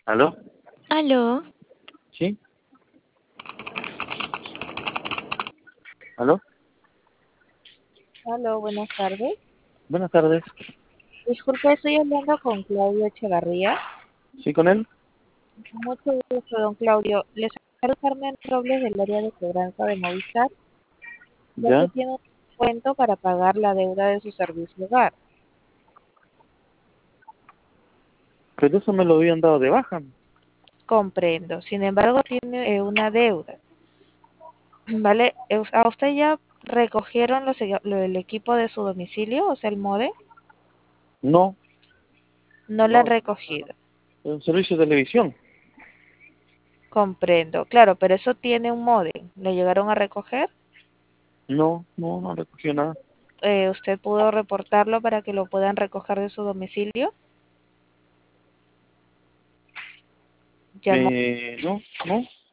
¿Aló? Aló, ¿Sí? ¿Aló? Aló, buenas tardes. Buenas tardes. Disculpe, estoy hablando con Claudio Echevarría. ¿Sí con él? Mucho gusto, don Claudio. Les saluda Carmen Robles del área de cobranza de Movistar, ya que ¿Ya? tiene un descuento para pagar la deuda de su servicio hogar. Pero eso me lo habían dado de baja. Comprendo. Sin embargo, tiene una deuda. ¿Vale? ¿A usted ya recogieron el equipo de su domicilio, o sea, el MODE? No, No lo han no, recogido. es un servicio de televisión. Comprendo. Claro, pero eso tiene un MODE. ¿Le llegaron a recoger? No recogió nada. ¿Usted pudo reportarlo para que lo puedan recoger de su domicilio? Llamó, No, no.